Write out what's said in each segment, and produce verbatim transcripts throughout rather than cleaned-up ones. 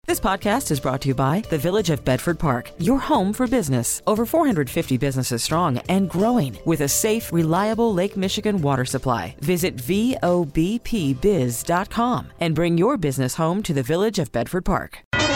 This podcast is brought to you by the Village of Bedford Park, your home for business. Over four hundred fifty businesses strong and growing with a safe, reliable Lake Michigan water supply. Visit V O B P biz dot com and bring your business home to the Village of Bedford Park.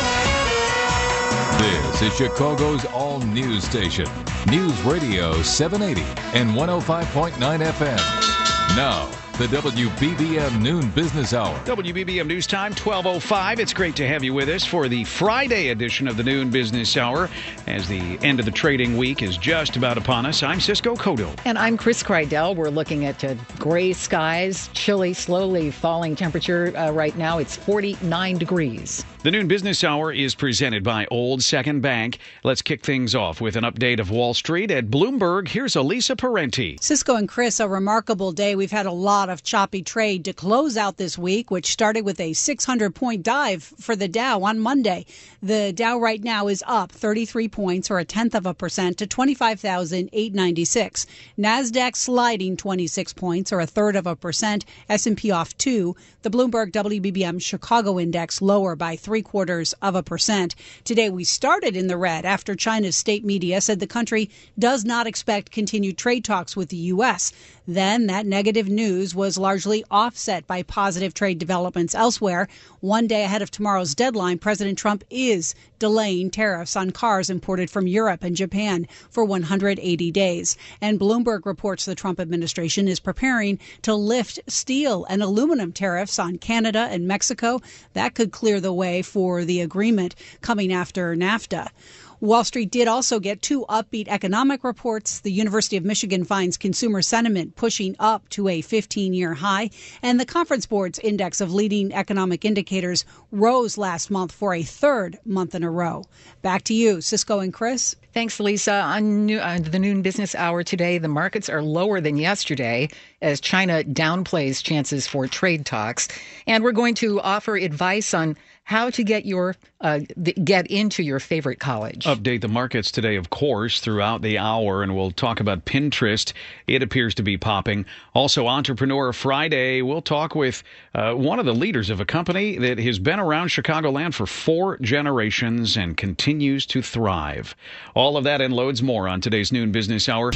This is Chicago's all-news station, News Radio seven eighty and one oh five point nine F M. Now, the W B B M Noon Business Hour. W B B M News Time, twelve oh five. It's great to have you with us for the Friday edition of the Noon Business Hour. As the end of the trading week is just about upon us, I'm Cisco Cotto. And I'm Chris Kreidel. We're looking at uh, gray skies, chilly, slowly falling temperature. Uh, right now, it's forty-nine degrees. The Noon Business Hour is presented by Old Second Bank. Let's kick things off with an update of Wall Street. At Bloomberg, here's Elisa Parenti. Cisco and Chris, a remarkable day. We've had a lot of choppy trade to close out this week, which started with a six hundred point dive for the Dow on Monday. The Dow right now is up thirty-three points, or a tenth of a percent, to twenty-five thousand eight hundred ninety-six. NASDAQ sliding twenty-six points, or a third of a percent. S and P off two. The Bloomberg W B B M Chicago Index lower by three quarters of a percent. Today we started in the red after China's state media said the country does not expect continued trade talks with the U S. Then that negative news was largely offset by positive trade developments elsewhere. One day ahead of tomorrow's deadline, President Trump is delaying tariffs on cars imported from Europe and Japan for one hundred eighty days. And Bloomberg reports the Trump administration is preparing to lift steel and aluminum tariffs on Canada and Mexico. That could clear the way for the agreement coming after NAFTA. Wall Street did also get two upbeat economic reports. The University of Michigan finds consumer sentiment pushing up to a fifteen-year high, and the Conference Board's index of leading economic indicators rose last month for a third month in a row. Back to you, Cisco and Chris. Thanks, Lisa. On, new, on the Noon Business Hour today, the markets are lower than yesterday as China downplays chances for trade talks. And we're going to offer advice on how to get your uh, get into your favorite college. Update the markets today, of course, throughout the hour, and we'll talk about Pinterest. It appears to be popping. Also, Entrepreneur Friday, we'll talk with uh, one of the leaders of a company that has been around Chicagoland for four generations and continues to thrive. All of that and loads more on today's Noon Business Hour.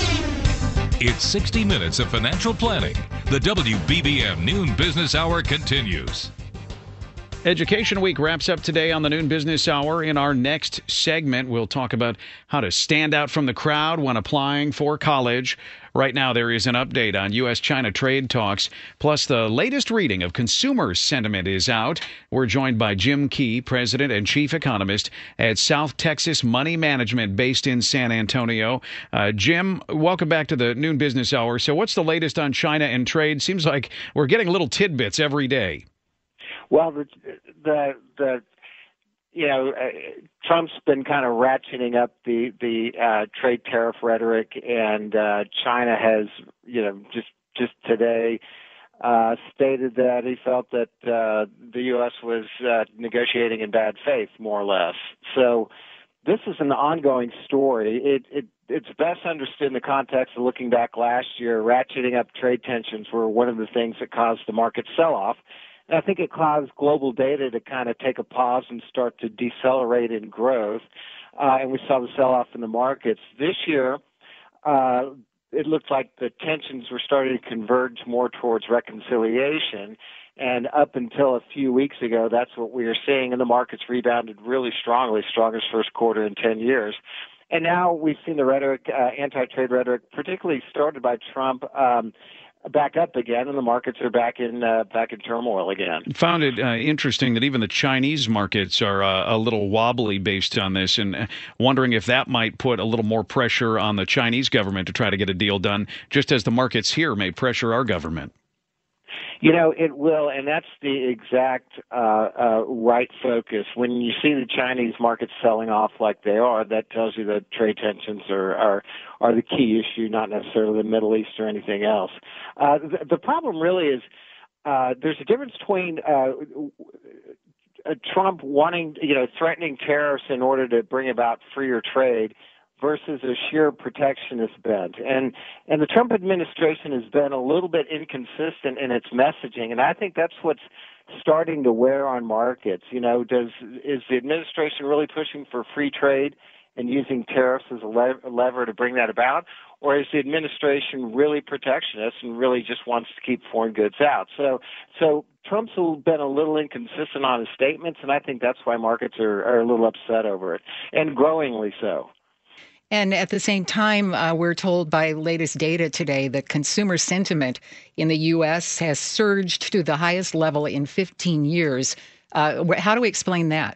It's sixty minutes of financial planning. The W B B M Noon Business Hour continues. Education Week wraps up today on the Noon Business Hour. In our next segment, we'll talk about how to stand out from the crowd when applying for college. Right now, there is an update on U S China trade talks, plus the latest reading of consumer sentiment is out. We're joined by Jim Key, President and Chief Economist at South Texas Money Management, based in San Antonio. Uh, Jim, welcome back to the Noon Business Hour. So what's the latest on China and trade? Seems like we're getting little tidbits every day. Well, the, the, the you know, uh, Trump's been kind of ratcheting up the, the uh, trade tariff rhetoric, and uh, China has, you know, just, just today uh, stated that he felt that uh, the U S was uh, negotiating in bad faith, more or less. So this is an ongoing story. It, it It's best understood in the context of looking back last year. Ratcheting up trade tensions were one of the things that caused the market sell-off. And I think it caused global data to kind of take a pause and start to decelerate in growth. Uh, and we saw the sell-off in the markets. This year, uh, it looked like the tensions were starting to converge more towards reconciliation. And up until a few weeks ago, that's what we were seeing. And the markets rebounded really strongly, strongest first quarter in ten years. And now we've seen the rhetoric, uh, anti-trade rhetoric, particularly started by Trump, um, back up again, and the markets are back in uh, back in turmoil again. Found it uh, interesting that even the Chinese markets are uh, a little wobbly based on this, and wondering if that might put a little more pressure on the Chinese government to try to get a deal done, just as the markets here may pressure our government. You know, it will, and that's the exact uh, uh, right focus. When you see the Chinese markets selling off like they are, that tells you that trade tensions are are, are the key issue, not necessarily the Middle East or anything else. Uh, the, the problem really is uh, there's a difference between uh, Trump wanting, you know, threatening tariffs in order to bring about freer trade versus a sheer protectionist bent. And and the Trump administration has been a little bit inconsistent in its messaging, and I think that's what's starting to wear on markets. You know, does is the administration really pushing for free trade and using tariffs as a le- lever to bring that about? Or is the administration really protectionist and really just wants to keep foreign goods out? So, so Trump's been a little inconsistent on his statements, and I think that's why markets are, are a little upset over it, and growingly so. And at the same time, uh, we're told by latest data today that consumer sentiment in the U S has surged to the highest level in fifteen years. Uh, how do we explain that?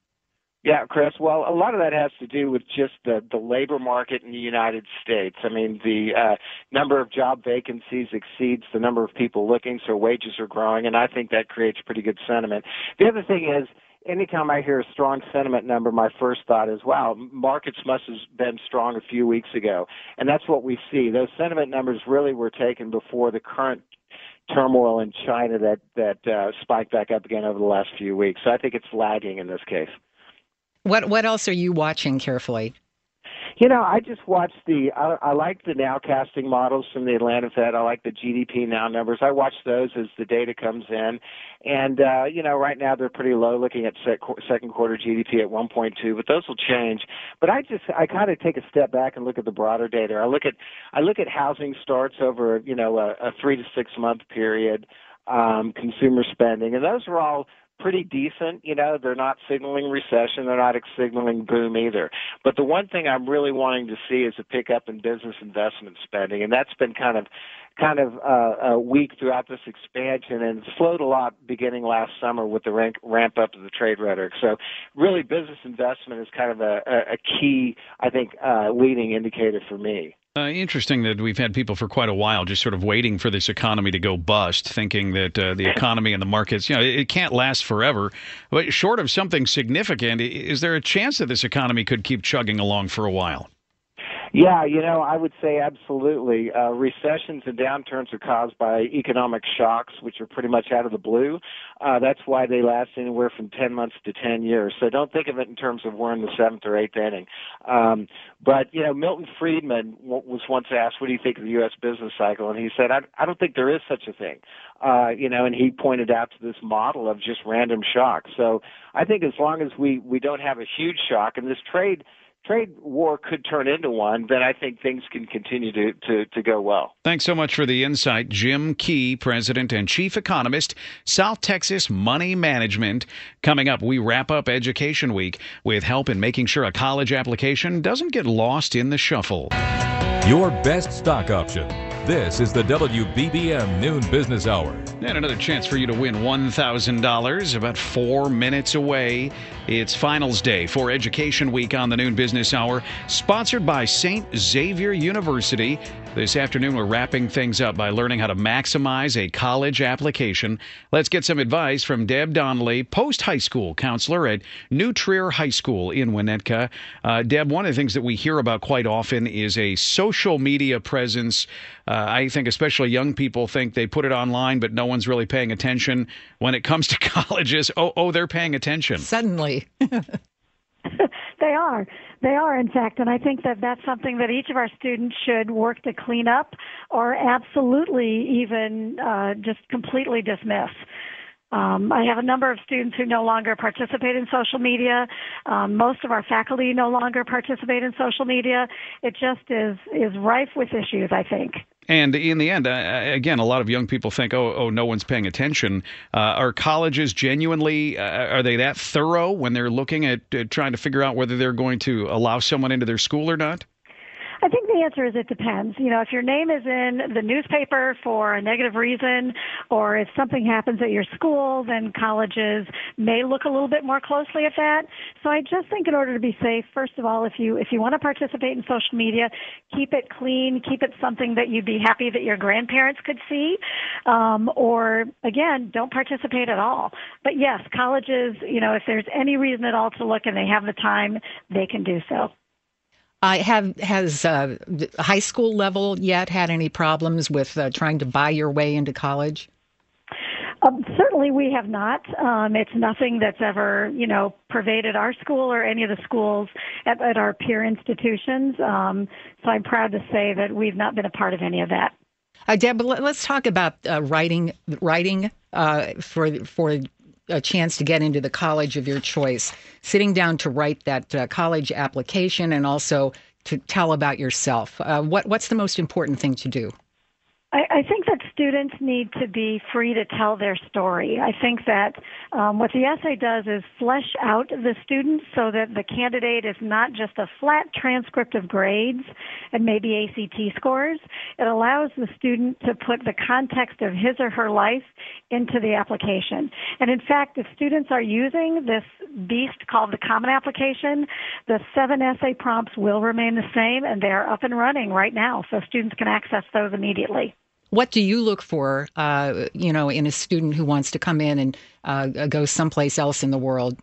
Yeah, Chris. Well, a lot of that has to do with just the, the labor market in the United States. I mean, the uh, number of job vacancies exceeds the number of people looking, so wages are growing, and I think that creates pretty good sentiment. The other thing is, anytime I hear a strong sentiment number, my first thought is, wow, markets must have been strong a few weeks ago. And that's what we see. Those sentiment numbers really were taken before the current turmoil in China that, that uh, spiked back up again over the last few weeks. So I think it's lagging in this case. What what else are you watching carefully? You know, I just watched the, I, I like the nowcasting models from the Atlanta Fed. I like the G D P now numbers. I watch those as the data comes in. And, uh, you know, right now they're pretty low, looking at sec- second quarter G D P at one point two, but those will change. But I just, I kind of take a step back and look at the broader data. I look at, I look at housing starts over, you know, a, a three to six month period, um, consumer spending, and those are all pretty decent. You know, they're not signaling recession. They're not signaling boom either. But the one thing I'm really wanting to see is a pickup in business investment spending, and that's been kind of kind of uh, uh, weak throughout this expansion and slowed a lot beginning last summer with the rank, ramp up of the trade rhetoric. So really business investment is kind of a, a key, I think, uh, leading indicator for me. Uh, interesting that we've had people for quite a while just sort of waiting for this economy to go bust, thinking that uh, the economy and the markets, you know, it, it can't last forever. But short of something significant, is there a chance that this economy could keep chugging along for a while? Yeah, you know, I would say absolutely. Uh, recessions and downturns are caused by economic shocks, which are pretty much out of the blue. Uh, that's why they last anywhere from ten months to ten years. So don't think of it in terms of we're in the seventh or eighth inning. Um, but, you know, Milton Friedman w- was once asked, what do you think of the U S business cycle? And he said, I, I don't think there is such a thing. Uh, you know, and he pointed out to this model of just random shocks. So I think as long as we, we don't have a huge shock, and this trade trade war could turn into one, then I think things can continue to, to, to go well. Thanks so much for the insight. Jim Key, President and Chief Economist, South Texas Money Management. Coming up, we wrap up Education Week with help in making sure a college application doesn't get lost in the shuffle. Your best stock option. This is the W B B M Noon Business Hour. And another chance for you to win one thousand dollars, about four minutes away. It's finals day for Education Week on the Noon Business Hour, sponsored by Saint Xavier University. This afternoon, we're wrapping things up by learning how to maximize a college application. Let's get some advice from Deb Donnelly, post-high school counselor at New Trier High School in Winnetka. Uh, Deb, one of the things that we hear about quite often is a social media presence. Uh, I think especially young people think they put it online, but no one's really paying attention. When it comes to colleges, oh, oh, they're paying attention. Suddenly. They are. They are, in fact, and I think that that's something that each of our students should work to clean up or absolutely even uh, just completely dismiss. Um, I have a number of students who no longer participate in social media. Um, most of our faculty no longer participate in social media. It just is, is rife with issues, I think. And in the end, uh, again, a lot of young people think, oh, oh, no one's paying attention. Uh, are colleges genuinely, uh, are they that thorough when they're looking at uh, trying to figure out whether they're going to allow someone into their school or not? I think the answer is it depends. You know, if your name is in the newspaper for a negative reason, or if something happens at your school, then colleges may look a little bit more closely at that. So I just think in order to be safe, first of all, if you if you want to participate in social media, keep it clean, keep it something that you'd be happy that your grandparents could see, um, or again, don't participate at all. But yes, colleges, you know, if there's any reason at all to look and they have the time, they can do so. I have has uh, high school level yet had any problems with uh, trying to buy your way into college? Um, certainly we have not. Um, it's nothing that's ever, you know, pervaded our school or any of the schools at, at our peer institutions. Um, so I'm proud to say that we've not been a part of any of that. Uh, Deb, let's talk about uh, writing, writing uh, for for a chance to get into the college of your choice, sitting down to write that uh, college application and also to tell about yourself. Uh, what what's the most important thing to do? I, I think that students need to be free to tell their story. I think that um, what the essay does is flesh out the student so that the candidate is not just a flat transcript of grades and maybe A C T scores. It allows the student to put the context of his or her life into the application. And in fact, if students are using this beast called the Common Application, the seven essay prompts will remain the same, and they're up and running right now, so students can access those immediately. What do you look for, uh, you know, in a student who wants to come in and uh, go someplace else in the world?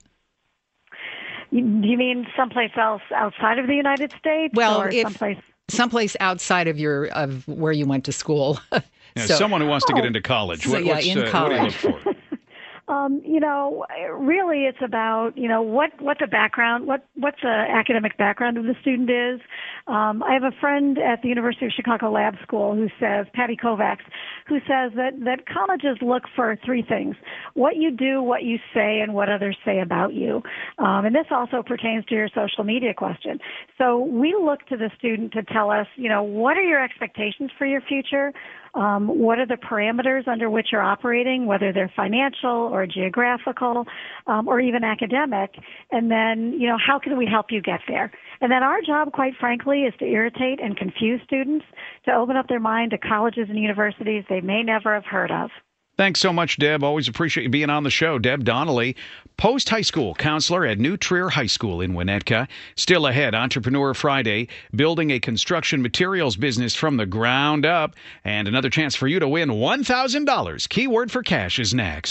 You, you mean someplace else outside of the United States? Well, or if someplace someplace outside of your of where you went to school. Yeah, so, someone who wants to oh, get into college. So, What, yeah, what's, in uh, college. What do you look for? Um, you know, really, it's about you know what what the background, what what the academic background of the student is. Um, I have a friend at the University of Chicago Lab School who says, Patty Kovacs, who says that that colleges look for three things: what you do, what you say, and what others say about you. Um, and this also pertains to your social media question. So we look to the student to tell us, you know, what are your expectations for your future? Um, what are the parameters under which you're operating, whether they're financial or geographical um, or even academic? And then, you know, how can we help you get there? And then our job, quite frankly, is to irritate and confuse students, to open up their mind to colleges and universities they may never have heard of. Thanks so much, Deb. Always appreciate you being on the show. Deb Donnelly, post-high school counselor at New Trier High School in Winnetka. Still ahead, Entrepreneur Friday, building a construction materials business from the ground up. And another chance for you to win one thousand dollars. Keyword for cash is next.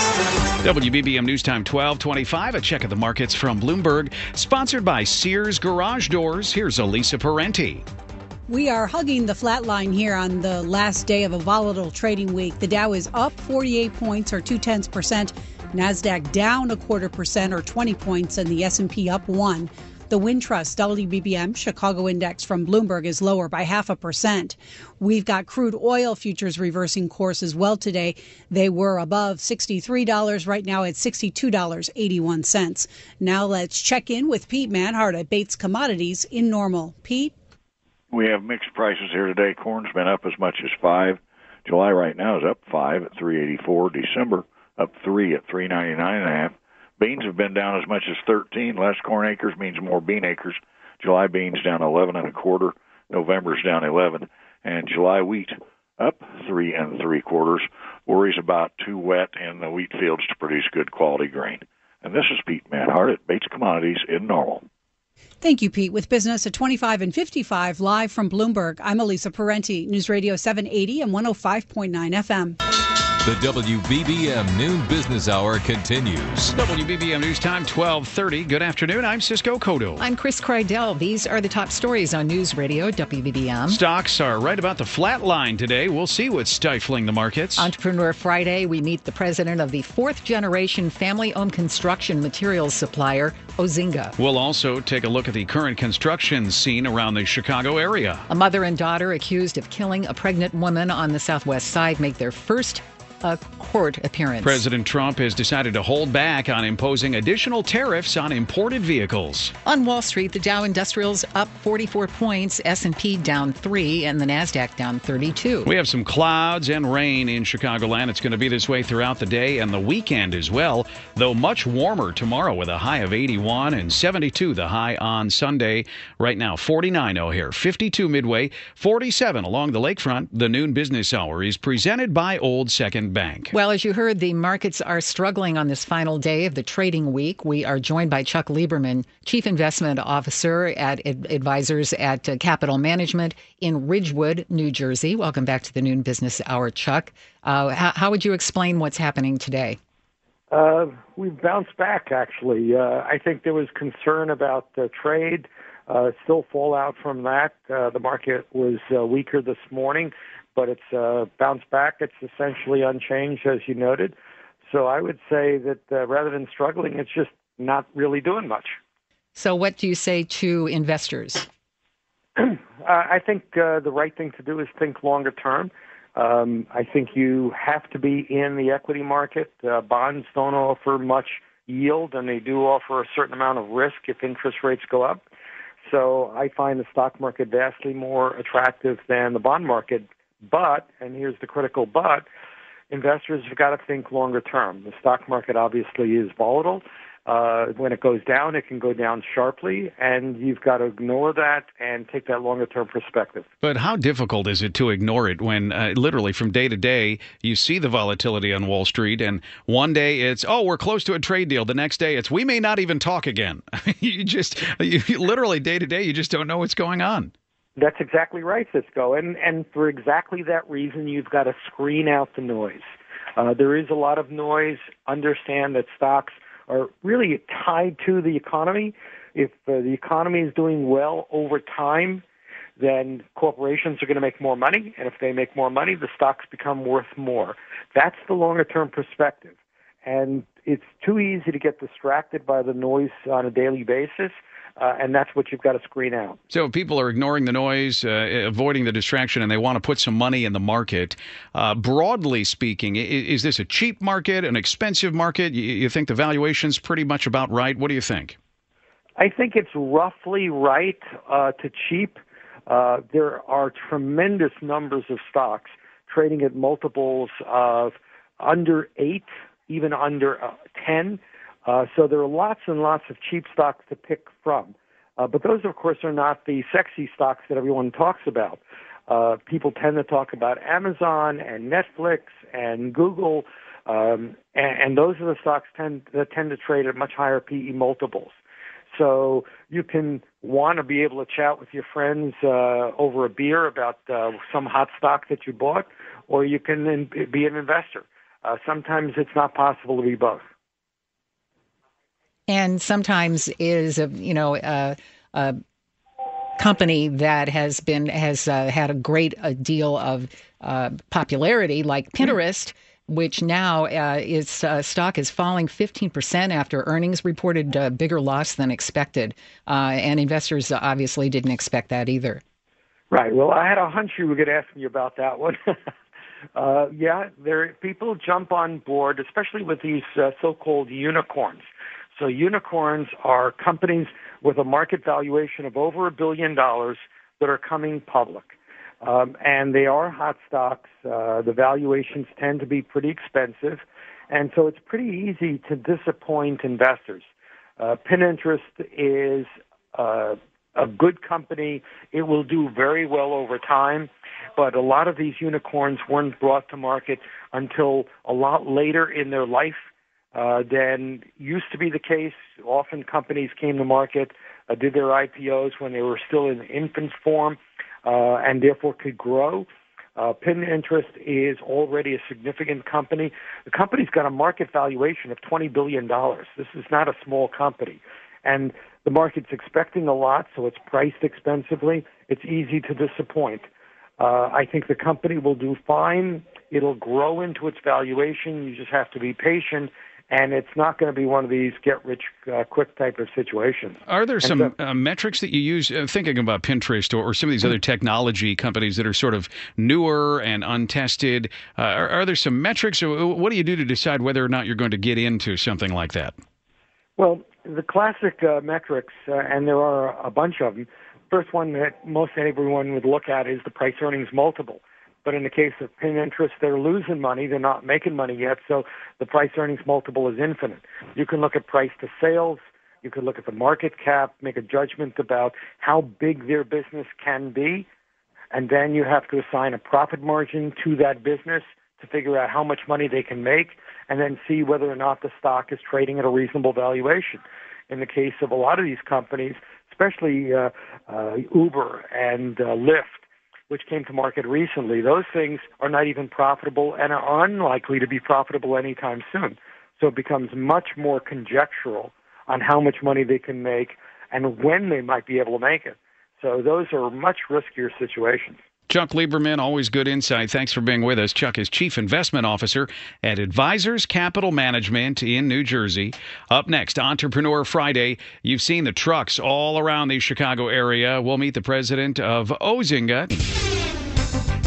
W B B M News Time twelve twenty-five, a check of the markets from Bloomberg. Sponsored by Sears Garage Doors. Here's Elisa Parenti. We are hugging the flat line here on the last day of a volatile trading week. The Dow is up forty-eight points or two-tenths percent. NASDAQ down a quarter percent or twenty points, and the S and P up one. The Wintrust W B B M Chicago Index from Bloomberg is lower by half a percent. We've got crude oil futures reversing course as well today. They were above sixty-three dollars, right now at sixty-two dollars and eighty-one cents. Now let's check in with Pete Manhart at Bates Commodities in Normal. Pete? We have mixed prices here today. Corn's been up as much as five. July right now is up five at three eighty-four. December up three at three ninety-nine and a half. Beans have been down as much as thirteen. Less corn acres means more bean acres. July beans down eleven and a quarter. November's down eleven, and July wheat up three and three quarters. Worries about too wet in the wheat fields to produce good quality grain. And this is Pete Manhart at Bates Commodities in Normal. Thank you, Pete. With business at twenty-five and fifty-five, live from Bloomberg, I'm Elisa Parenti, News Radio seven eighty and one oh five point nine F M. The W B B M Noon Business Hour continues. W B B M News Time twelve thirty. Good afternoon. I'm Cisco Cotto. I'm Chris Kreidel. These are the top stories on News Radio W B B M. Stocks are right about the flat line today. We'll see what's stifling the markets. Entrepreneur Friday, we meet the president of the fourth generation family-owned construction materials supplier, Ozinga. We'll also take a look at the current construction scene around the Chicago area. A mother and daughter accused of killing a pregnant woman on the Southwest Side make their first a court appearance. President Trump has decided to hold back on imposing additional tariffs on imported vehicles. On Wall Street, the Dow Industrials up forty-four points, S and P down three, and the NASDAQ down thirty-two. We have some clouds and rain in Chicagoland. It's going to be this way throughout the day and the weekend as well, though much warmer tomorrow with a high of eighty-one and seventy-two the high on Sunday. Right now, forty-nine O'Hare, fifty-two Midway, forty-seven along the lakefront. The Noon Business Hour is presented by Old Second Bank. Well, as you heard, the markets are struggling on this final day of the trading week. We are joined by Chuck Lieberman, Chief Investment Officer at Ad- Advisors at uh, Capital Management in Ridgewood, New Jersey. Welcome back to the Noon Business Hour, Chuck. Uh, how, how would you explain what's happening today? Uh, we've bounced back, actually. Uh, I think there was concern about uh, trade, uh, still fallout from that. Uh, the market was uh, weaker this morning, but it's uh, bounced back. It's essentially unchanged, as you noted. So I would say that uh, rather than struggling, it's just not really doing much. So what do you say to investors? uh, I think uh, the right thing to do is think longer term. Um, I think you have to be in the equity market. Uh, bonds don't offer much yield, and they do offer a certain amount of risk if interest rates go up. So I find the stock market vastly more attractive than the bond market. But, and here's the critical but, investors have got to think longer term. The stock market obviously is volatile. Uh, when it goes down, it can go down sharply, and you've got to ignore that and take that longer-term perspective. But how difficult is it to ignore it when uh, literally from day to day you see the volatility on Wall Street, and one day it's, oh, we're close to a trade deal. The next day it's, we may not even talk again. you just, you, literally day to day, you just don't know what's going on. That's exactly right, Cisco. And, and for exactly that reason, you've got to screen out the noise. Uh, there is a lot of noise. Understand that stocks are really tied to the economy. If uh, the economy is doing well over time, then corporations are going to make more money. And if they make more money, the stocks become worth more. That's the longer-term perspective. And it's too easy to get distracted by the noise on a daily basis. Uh, and that's what you've got to screen out. So people are ignoring the noise, uh, avoiding the distraction, and they want to put some money in the market. Uh, broadly speaking, is, is this a cheap market, an expensive market? You, you think the valuation's pretty much about right? What do you think? I think it's roughly right uh, to cheap. Uh, there are tremendous numbers of stocks trading at multiples of under eight, even under uh, ten. Uh, so there are lots and lots of cheap stocks to pick from. Uh, but those, of course, are not the sexy stocks that everyone talks about. Uh, people tend to talk about Amazon and Netflix and Google, um, and, and those are the stocks tend, that tend to trade at much higher P E multiples. So you can want to be able to chat with your friends uh, over a beer about uh, some hot stock that you bought, or you can in, be an investor. Uh, sometimes it's not possible to be both. And sometimes is a you know a, a company that has been has uh, had a great a deal of uh, popularity, like Pinterest, which now uh, its uh, stock is falling fifteen percent after earnings reported a bigger loss than expected, uh, and investors obviously didn't expect that either. Right. Well, I had a hunch you were going to ask me about that one. uh, yeah, there people jump on board, especially with these uh, so-called unicorns. So unicorns are companies with a market valuation of over a billion dollars that are coming public. Um, and they are hot stocks. Uh, the valuations tend to be pretty expensive. And so it's pretty easy to disappoint investors. Uh, Pinterest is uh, a good company. It will do very well over time. But a lot of these unicorns weren't brought to market until a lot later in their life. Uh, than used to be the case. Often companies came to market, uh, did their I P Os when they were still in infant form, uh, and therefore could grow. Uh, Pinterest is already a significant company. The company's got a market valuation of twenty billion dollars. This is not a small company. And the market's expecting a lot, so it's priced expensively. It's easy to disappoint. Uh, I think the company will do fine. It'll grow into its valuation. You just have to be patient. And it's not going to be one of these get-rich-quick uh, type of situations. Are there and some so, uh, metrics that you use, uh, thinking about Pinterest or, or some of these other technology companies that are sort of newer and untested? Uh, are, are there some metrics, or what do you do to decide whether or not you're going to get into something like that? Well, the classic uh, metrics, uh, and there are a bunch of them, first one that most everyone would look at is the price-earnings multiple. But in the case of Pinterest, they're losing money. They're not making money yet, so the price-earnings multiple is infinite. You can look at price to sales. You can look at the market cap, make a judgment about how big their business can be, and then you have to assign a profit margin to that business to figure out how much money they can make, and then see whether or not the stock is trading at a reasonable valuation. In the case of a lot of these companies, especially uh, uh, Uber and uh, Lyft, which came to market recently, those things are not even profitable and are unlikely to be profitable anytime soon. So it becomes much more conjectural on how much money they can make and when they might be able to make it. So those are much riskier situations. Chuck Lieberman, always good insight. Thanks for being with us. Chuck is Chief Investment Officer at Advisors Capital Management in New Jersey. Up next, Entrepreneur Friday. You've seen the trucks all around the Chicago area. We'll meet the president of Ozinga.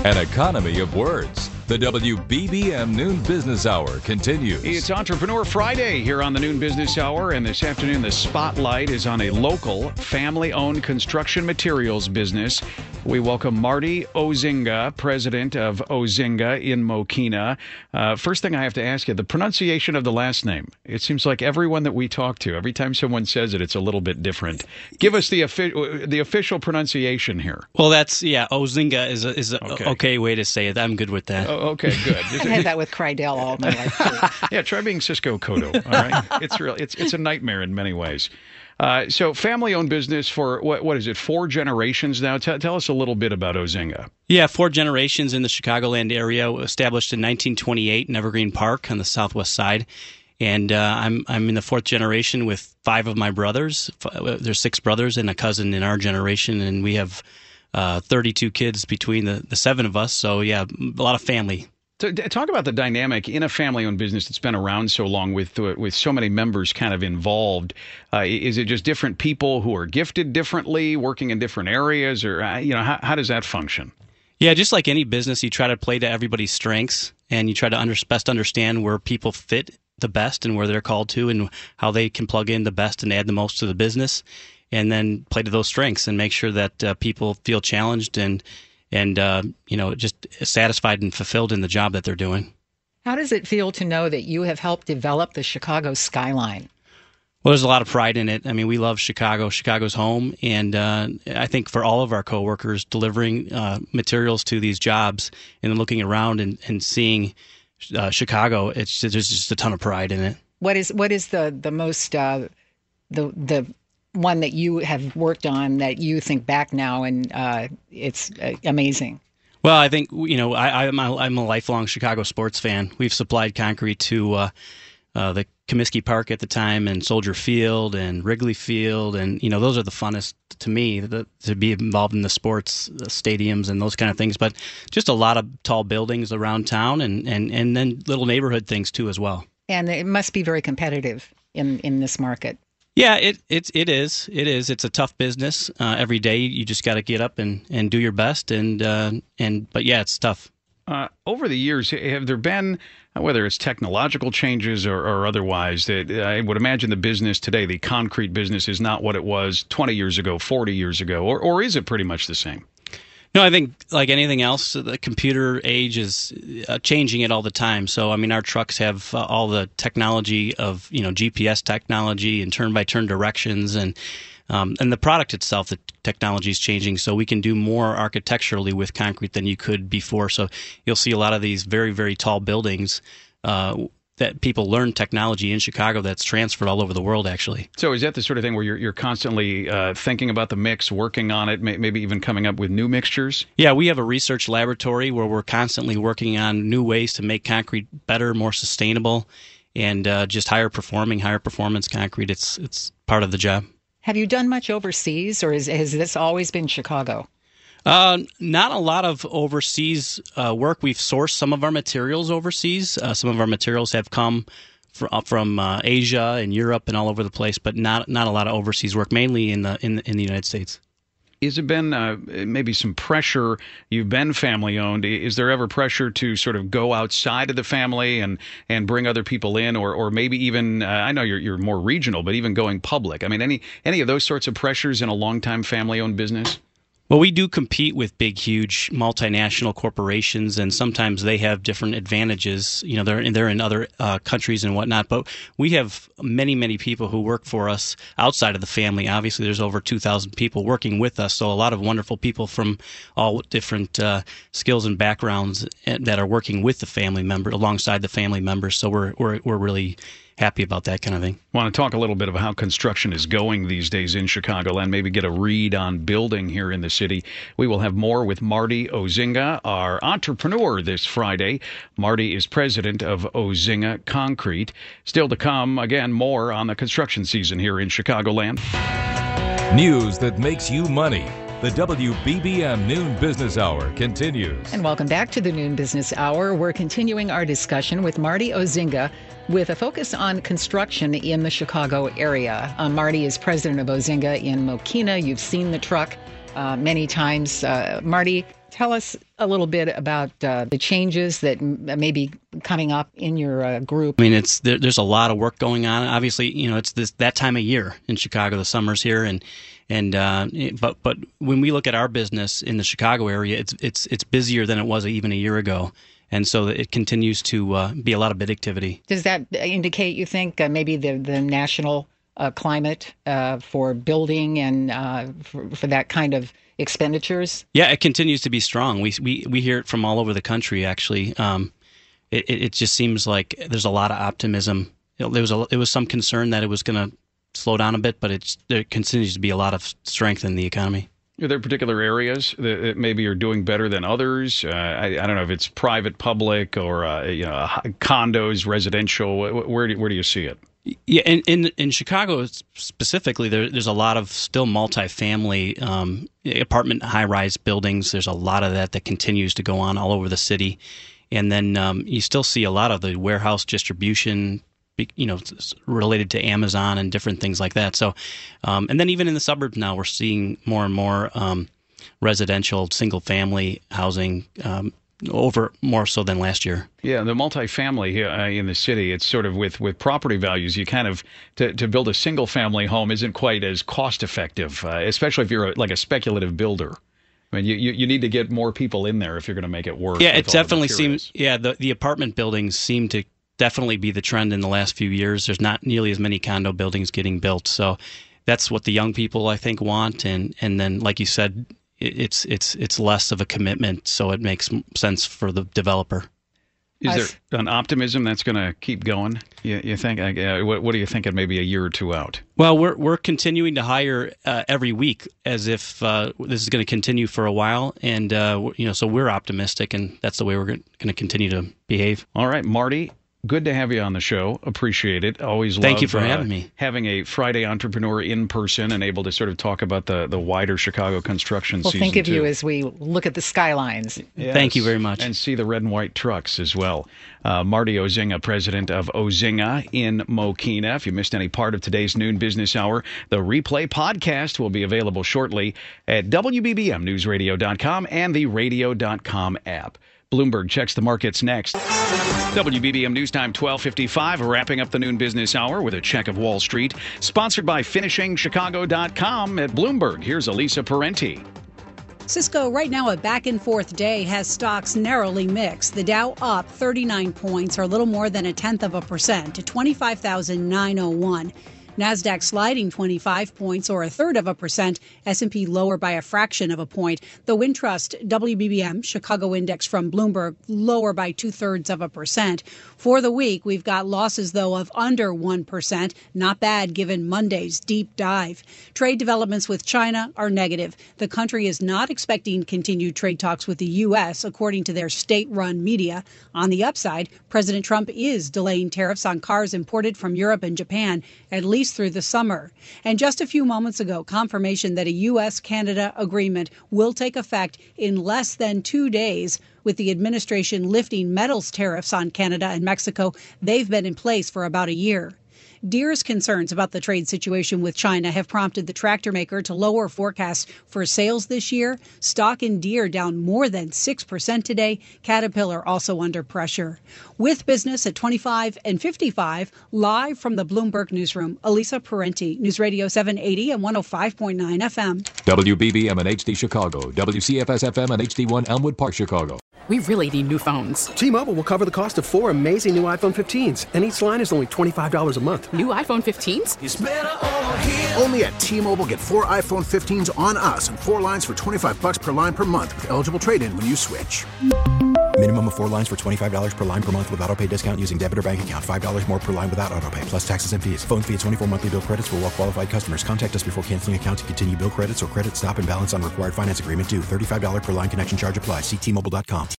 An economy of words. The W B B M Noon Business Hour continues. It's Entrepreneur Friday here on the Noon Business Hour, and this afternoon the spotlight is on a local family-owned construction materials business. We welcome Marty Ozinga, president of Ozinga in Mokena. Uh, first thing I have to ask you, the pronunciation of the last name. It seems like everyone that we talk to, every time someone says it, it's a little bit different. Give us the, offi- the official pronunciation here. Well, that's, yeah, Ozinga is a, is a Okay. okay way to say it. I'm good with that. Oh, okay, good. I had that with Crydell all my life, too. Yeah, try being Cisco Cotto. All right, it's real. It's it's a nightmare in many ways. Uh, so, family-owned business for what? What is it? Four generations now. T- tell us a little bit about Ozinga. Yeah, four generations in the Chicagoland area, established in nineteen twenty-eight in Evergreen Park on the southwest side. And uh, I'm I'm in the fourth generation with five of my brothers. There's six brothers and a cousin in our generation, and we have uh, thirty-two kids between the, the seven of us. So, yeah, a lot of family. So, talk about the dynamic in a family-owned business that's been around so long, with with so many members kind of involved. Uh, is it just different people who are gifted differently, working in different areas, or uh, you know, how, how does that function? Yeah, just like any business, you try to play to everybody's strengths, and you try to under, best understand where people fit the best and where they're called to, and how they can plug in the best and add the most to the business, and then play to those strengths and make sure that uh, people feel challenged and. and, uh, you know, just satisfied and fulfilled in the job that they're doing. How does it feel to know that you have helped develop the Chicago skyline? Well, there's a lot of pride in it. I mean, we love Chicago. Chicago's home. And uh, I think for all of our coworkers, delivering uh, materials to these jobs and then looking around and, and seeing uh, Chicago, it's there's just a ton of pride in it. What is what is the, the most, uh, the the one that you have worked on that you think back now and uh, it's uh, amazing? Well, I think, you know, I, I'm, a, I'm a lifelong Chicago sports fan. We've supplied concrete to uh, uh, the Comiskey Park at the time, and Soldier Field and Wrigley Field. And, you know, those are the funnest to me, the, to be involved in the sports the stadiums and those kind of things. But just a lot of tall buildings around town, and, and, and then little neighborhood things, too, as well. And it must be very competitive in, in this market. Yeah, it it it is. It is. It's a tough business. Uh, every day you just got to get up and, and do your best. And uh, and but yeah, it's tough. Uh, over the years, have there been, whether it's technological changes or, or otherwise, that I would imagine the business today, the concrete business, is not what it was twenty years ago, forty years ago, or or is it pretty much the same? No, I think like anything else, the computer age is uh, changing it all the time. So, I mean, our trucks have uh, all the technology of, you know, G P S technology and turn-by-turn directions, and um, and the product itself, the technology is changing. So we can do more architecturally with concrete than you could before. So you'll see a lot of these very, very tall buildings uh, that people learn technology in Chicago that's transferred all over the world, actually. So is that the sort of thing where you're you're constantly uh, thinking about the mix, working on it, may, maybe even coming up with new mixtures? Yeah, we have a research laboratory where we're constantly working on new ways to make concrete better, more sustainable, and uh, just higher performing, higher performance concrete. It's it's part of the job. Have you done much overseas, or is, has this always been Chicago? Uh, not a lot of overseas uh, work. We've sourced some of our materials overseas. Uh, some of our materials have come fr- from uh, Asia and Europe and all over the place, but not not a lot of overseas work, mainly in the in, in the United States. Has it been uh, maybe some pressure? You've been family owned. Is there ever pressure to sort of go outside of the family and, and bring other people in, or or maybe even uh, I know you're you're more regional, but even going public? I mean, any any of those sorts of pressures in a longtime family owned business? Well, we do compete with big, huge multinational corporations, and sometimes they have different advantages. You know, they're in, they're in other uh, countries and whatnot. But we have many, many people who work for us outside of the family. Obviously, there's over two thousand people working with us, so a lot of wonderful people from all different uh, skills and backgrounds that are working with the family member, alongside the family members. So we're we're we're really happy about that kind of thing. I want to talk a little bit about how construction is going these days in Chicago and maybe get a read on building here in the city. We will have more with Marty Ozinga, our entrepreneur, this Friday. Marty is president of Ozinga Concrete. Still to come, again, more on the construction season here in Chicagoland. News that makes you money. The W B B M Noon Business Hour continues. And welcome back to the Noon Business Hour. We're continuing our discussion with Marty Ozinga with a focus on construction in the Chicago area. Uh, Marty is president of Ozinga in Mokena. You've seen the truck uh, many times. Uh, Marty, Tell us a little bit about uh, the changes that m- may be coming up in your uh, group. I mean, it's there, there's a lot of work going on. Obviously, you know, it's this that time of year in Chicago. The summer's here, and and uh, but but when we look at our business in the Chicago area, it's it's it's busier than it was even a year ago, and so it continues to uh, be a lot of bid activity. Does that indicate, you think, uh, maybe the the national uh, climate uh, for building and uh, for, for that kind of expenditures? Yeah, it continues to be strong. We we we hear it from all over the country. Actually, um, it it just seems like there's a lot of optimism. You know, there was a there was some concern that it was going to slow down a bit, but it's there continues to be a lot of strength in the economy. Are there particular areas that maybe are doing better than others? Uh, I, I don't know if it's private, public, or uh, you know, condos, residential. Where do where do you see it? Yeah, in in, in Chicago specifically, there, there's a lot of still multifamily um, apartment high-rise buildings. There's a lot of that that continues to go on all over the city, and then um, you still see a lot of the warehouse distribution, you know, related to Amazon and different things like that. So, um, and then even in the suburbs now, we're seeing more and more um, residential, single-family housing. Um, over more so than last year. Yeah, the multifamily uh, in the city, it's sort of with, with property values, you kind of, to, to build a single family home isn't quite as cost effective, uh, especially if you're a, like a speculative builder. I mean, you, you, you need to get more people in there if you're going to make it work. Yeah, it definitely seems, yeah, the, the apartment buildings seem to definitely be the trend in the last few years. There's not nearly as many condo buildings getting built. So that's what the young people, I think, want. And, and then, like you said, it's it's it's less of a commitment, so it makes sense for the developer. Is there an optimism that's going to keep going? You, you think? Uh, what, what are you thinking? Maybe a year or two out. Well, we're we're continuing to hire uh, every week as if uh, this is going to continue for a while, and uh, you know, so we're optimistic, and that's the way we're going to continue to behave. All right, Marty. Good to have you on the show. Appreciate it. Always love Thank you for uh, having me. Having a Friday Entrepreneur in person and able to sort of talk about the, the wider Chicago construction we'll season. We'll think of too. you as we look at the skylines. Yes, Thank you very much. And see the red and white trucks as well. Uh, Marty Ozinga, president of Ozinga in Mokina. If you missed any part of today's Noon Business Hour, the replay podcast will be available shortly at W B B M news radio dot com and the radio dot com app. Bloomberg checks the markets next. W B B M News Time twelve fifty-five, wrapping up the Noon Business Hour with a check of Wall Street. Sponsored by finishing chicago dot com at Bloomberg. Here's Elisa Parenti. Cisco, right now, a back-and-forth day has stocks narrowly mixed. The Dow up thirty-nine points, or a little more than a tenth of a percent, to twenty-five thousand nine hundred one. NASDAQ sliding twenty-five points, or a third of a percent. S and P lower by a fraction of a point. The Wintrust W B B M Chicago Index from Bloomberg lower by two-thirds of a percent. For the week, we've got losses, though, of under one percent. Not bad given Monday's deep dive. Trade developments with China are negative. The country is not expecting continued trade talks with the U S, according to their state-run media. On the upside, President Trump is delaying tariffs on cars imported from Europe and Japan, at least through the summer. And just a few moments ago, confirmation that a U S Canada agreement will take effect in less than two days, with the administration lifting metals tariffs on Canada and Mexico. They've been in place for about a year. Deere's concerns about the trade situation with China have prompted the tractor maker to lower forecasts for sales this year. Stock in Deere down more than six percent today. Caterpillar also under pressure. With business at twenty-five and fifty-five, live from the Bloomberg Newsroom, Elisa Parenti, News Radio seven eighty and one oh five point nine F M. W B B M and H D Chicago, W C F S F M and H D one Elmwood Park, Chicago. We really need new phones. T-Mobile will cover the cost of four amazing new iPhone fifteens, and each line is only twenty-five dollars a month. New iPhone fifteens? It's better over here. Only at T-Mobile, get four iPhone fifteens on us and four lines for twenty-five bucks per line per month with eligible trade-in when you switch. Minimum of four lines for twenty-five dollars per line per month with autopay discount using debit or bank account. five dollars more per line without autopay, plus taxes and fees. Phone fee at twenty-four monthly bill credits for well-qualified customers. Contact us before canceling account to continue bill credits or credit stop and balance on required finance agreement due. thirty-five dollars per line connection charge applies. See T Mobile dot com.